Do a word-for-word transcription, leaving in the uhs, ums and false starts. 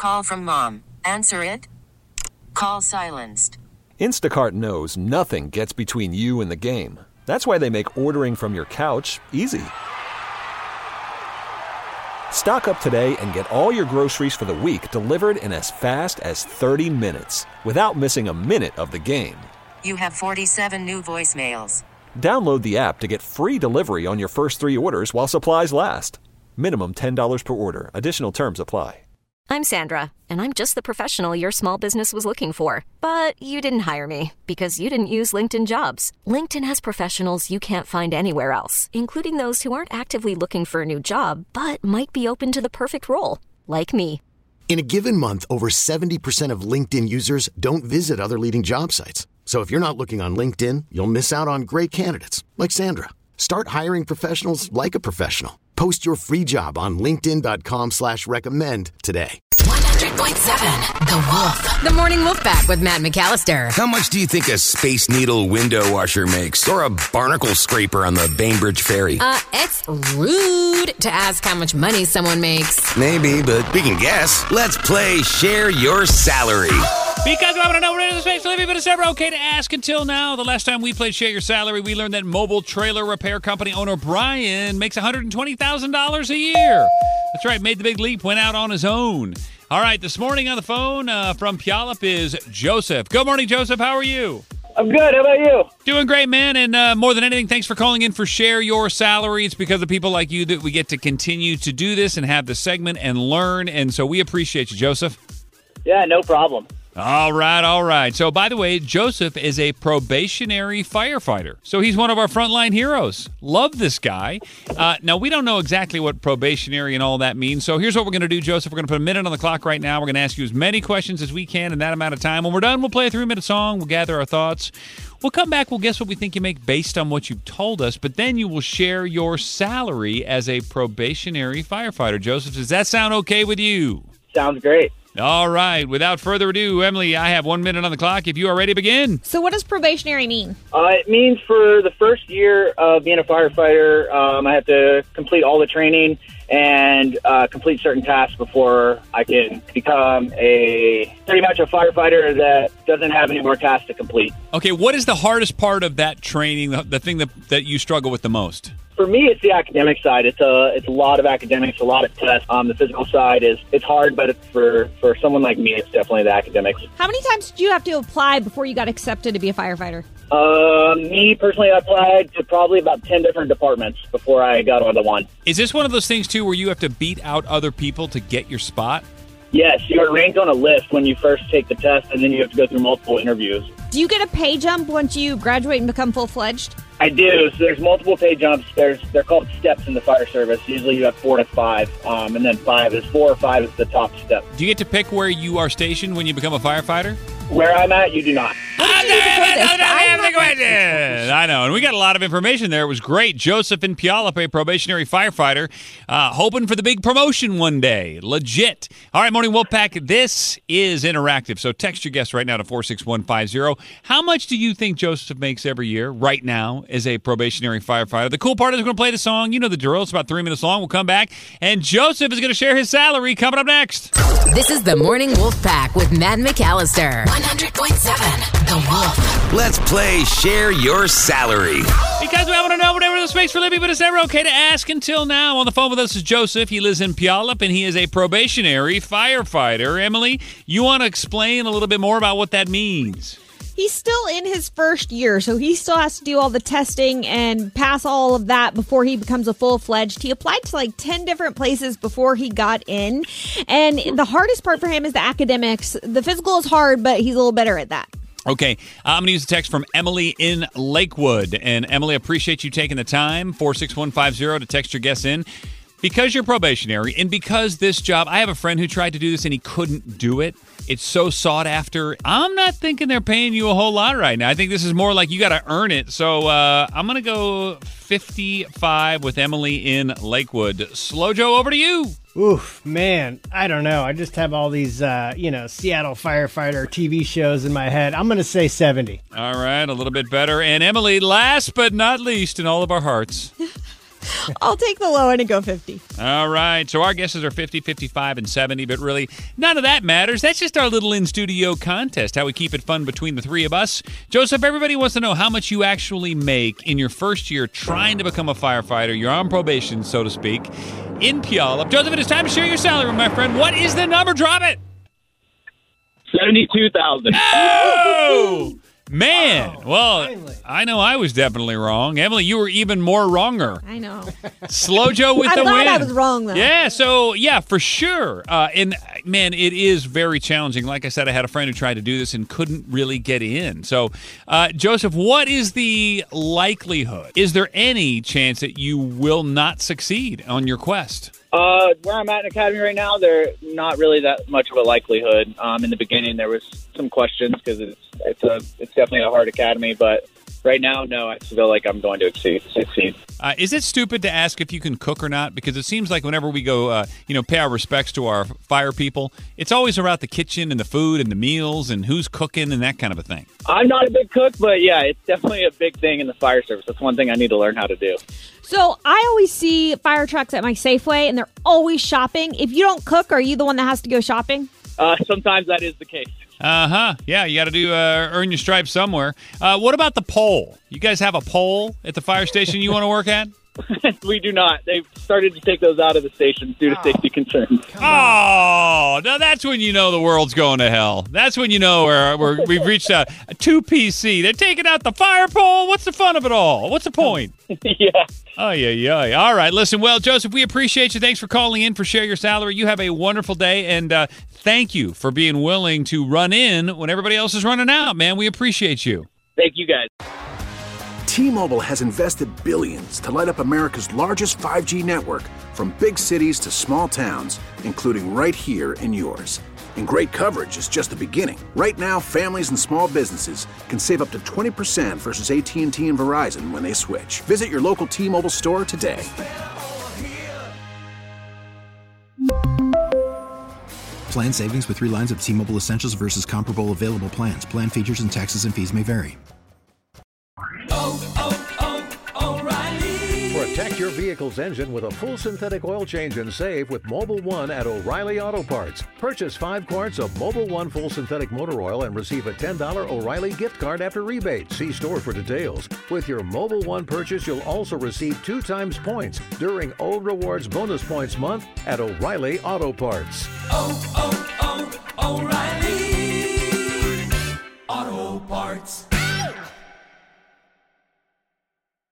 call from mom. Answer it. Call silenced. Instacart knows nothing gets between you and the game. That's why they make ordering from your couch easy. Stock up today and get all your groceries for the week delivered in as fast as thirty minutes without missing a minute of the game. You have forty-seven new voicemails. Download the app to get free delivery on your first three orders while supplies last. Minimum ten dollars per order. Additional terms apply. I'm Sandra, and I'm just the professional your small business was looking for. But you didn't hire me because you didn't use LinkedIn Jobs. LinkedIn has professionals you can't find anywhere else, including those who aren't actively looking for a new job, but might be open to the perfect role, like me. In a given month, over seventy percent of LinkedIn users don't visit other leading job sites. So if you're not looking on LinkedIn, you'll miss out on great candidates like Sandra. Start hiring professionals like a professional. Post your free job on linkedin.com slash recommend today. one hundred point seven The Wolf. The Morning Wolf Pack with Matt McAllister. How much do you think a Space Needle window washer makes? Or a barnacle scraper on the Bainbridge Ferry? Uh, it's rude to ask how much money someone makes. Maybe, but we can guess. Let's play Share Your Salary. Because we want to know where it is space living, but it's never okay to ask until now. The last time we played Share Your Salary, we learned that mobile trailer repair company owner Brian makes one hundred twenty thousand dollars a year. That's right, made the big leap, went out on his own. All right, this morning on the phone uh, from Puyallup is Joseph. Good morning, Joseph. How are you? I'm good. How about you? Doing great, man. And uh, more than anything, thanks for calling in for Share Your Salary. It's because of people like you that we get to continue to do this and have the segment and learn. And so we appreciate you, Joseph. Yeah, no problem. All right, all right. So, by the way, Joseph is a probationary firefighter. So he's one of our frontline heroes. Love this guy. Uh, now, we don't know exactly what probationary and all that means. So here's what we're going to do, Joseph. We're going to put a minute on the clock right now. We're going to ask you as many questions as we can in that amount of time. When we're done, we'll play a three-minute song. We'll gather our thoughts. We'll come back. We'll guess what we think you make based on what you've told us. But then you will share your salary as a probationary firefighter. Joseph, does that sound okay with you? Sounds great. All right. Without further ado, Emily, I have one minute on the clock. If you are ready, begin. So what does probationary mean? Uh, it means for the first year of being a firefighter, um, I have to complete all the training and uh, complete certain tasks before I can become a pretty much a firefighter that doesn't have any more tasks to complete. Okay, what is the hardest part of that training, the, the thing that, that you struggle with the most? For me, it's the academic side. It's a it's a lot of academics, a lot of tests. Um, the physical side is it's hard, but it's for for someone like me, it's definitely the academics. How many times did you have to apply before you got accepted to be a firefighter? Uh, me personally, I applied to probably about ten different departments before I got on the one. Is this one of those things too, where you have to beat out other people to get your spot? Yes, you're ranked on a list when you first take the test, and then you have to go through multiple interviews. Do you get a pay jump once you graduate and become full-fledged? I do. So there's multiple pay jumps. There's they're called steps in the fire service. Usually you have four to five, um, and then five is four or five is the top step. Do you get to pick where you are stationed when you become a firefighter? Where I'm at, you do not. I know, and we got a lot of information there. It was great. Joseph in Puyallup, a probationary firefighter, uh, hoping for the big promotion one day. Legit. All right, Morning Wolfpack, this is interactive, so text your guest right now to four six one five zero. How much do you think Joseph makes every year right now as a probationary firefighter? The cool part is we're going to play the song. You know the drill. It's about three minutes long. We'll come back, and Joseph is going to share his salary coming up next. This is the Morning Wolf Pack with Matt McAllister. one hundred point seven The Wolf. Let's play Share Your Salary. Because we want to know whatever the space for living, but it's never okay to ask until now. On the phone with us is Joseph. He lives in Puyallup, and he is a probationary firefighter. Emily, you want to explain a little bit more about what that means? He's still in his first year, so he still has to do all the testing and pass all of that before he becomes a full-fledged. He applied to like ten different places before he got in, and the hardest part for him is the academics. The physical is hard, but he's a little better at that. Okay, I'm going to use a text from Emily in Lakewood. And Emily, I appreciate you taking the time, four six one five zero, to text your guests in. Because you're probationary, and because this job, I have a friend who tried to do this and he couldn't do it. It's so sought after. I'm not thinking they're paying you a whole lot right now. I think this is more like you got to earn it. So uh, I'm going to go fifty-five with Emily in Lakewood. Slow Joe, over to you. Oof, man, I don't know. I just have all these, uh, you know, Seattle firefighter T V shows in my head. I'm going to say seventy. All right, a little bit better. And Emily, last but not least in all of our hearts. I'll take the low end and go fifty. All right. So our guesses are fifty, fifty-five, and seventy, but really none of that matters. That's just our little in-studio contest, how we keep it fun between the three of us. Joseph, everybody wants to know how much you actually make in your first year trying to become a firefighter. You're on probation, so to speak, in Puyallup. Joseph, it is time to share your salary, my friend. What is the number? Drop it. seventy-two thousand. Oh! Man, Oh, well, finally. I know I was definitely wrong. Emily, you were even more wronger. I know. Slow Joe with I'm the glad win. I was wrong, though. Yeah, so, yeah, for sure. Uh, and, man, it is very challenging. Like I said, I had a friend who tried to do this and couldn't really get in. So, uh, Joseph, what is the likelihood? Is there any chance that you will not succeed on your quest? Uh, where I'm at in academy right now, there's not really that much of a likelihood. Um, in the beginning, there was some questions because it's it's a it's definitely a hard academy, but right now, no, I feel like I'm going to succeed. succeed. Uh, is it stupid to ask if you can cook or not? Because it seems like whenever we go, uh, you know, pay our respects to our fire people, it's always about the kitchen and the food and the meals and who's cooking and that kind of a thing. I'm not a big cook, but yeah, it's definitely a big thing in the fire service. That's one thing I need to learn how to do. So I always see fire trucks at my Safeway, and they're always shopping. If you don't cook, are you the one that has to go shopping? Uh, sometimes that is the case. Uh-huh. Yeah, you got to do uh, earn your stripes somewhere. Uh, what about the pole? You guys have a pole at the fire station you want to work at? We do not. They've started to take those out of the station due to oh. safety concerns. Oh, now that's when you know the world's going to hell. That's when you know we're, we're, we've reached a, a two P C. They're taking out the fire pole. What's the fun of it all? What's the point? Yeah. Oh, yeah, yeah. All right. Listen, well, Joseph, we appreciate you. Thanks for calling in for Share Your Salary. You have a wonderful day, and uh, thank you for being willing to run in when everybody else is running out, man. We appreciate you. Thank you, guys. T-Mobile has invested billions to light up America's largest five G network, from big cities to small towns, including right here in yours. And great coverage is just the beginning. Right now, families and small businesses can save up to twenty percent versus A T and T and Verizon when they switch. Visit your local T-Mobile store today. Plan savings with three lines of T-Mobile Essentials versus comparable available plans. Plan features and taxes and fees may vary. Protect your vehicle's engine with a full synthetic oil change and save with Mobil one at O'Reilly Auto Parts. Purchase five quarts of Mobil one full synthetic motor oil and receive a ten dollars O'Reilly gift card after rebate. See store for details. With your Mobil one purchase, you'll also receive two times points during O Rewards Bonus Points Month at O'Reilly Auto Parts. Oh, oh, oh, O'Reilly.